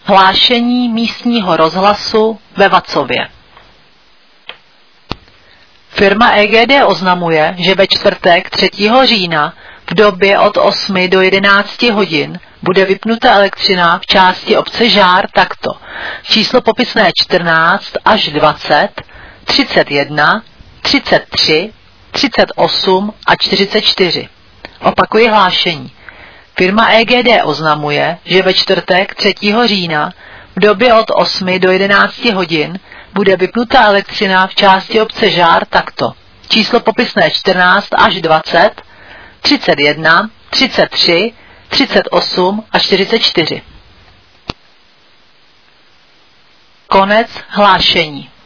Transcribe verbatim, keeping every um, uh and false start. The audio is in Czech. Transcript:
Hlášení místního rozhlasu ve Vacově. Firma E G D oznamuje, že ve čtvrtek třetího října v době od osmi do jedenácti hodin bude vypnuta elektřina v části obce Žár takto. Číslo popisné čtrnáct až dvacet, třicet jedna, třicet tři, třicet osm a čtyřicet čtyři. Opakuji hlášení. Firma E G D oznamuje, že ve čtvrtek třetího října v době od osmi do jedenácti hodin bude vypnuta elektřina v části obce Žár takto. Číslo popisné čtrnáct až dvacet, třicet jedna, třicet tři, třicet osm a čtyřicet čtyři. Konec hlášení.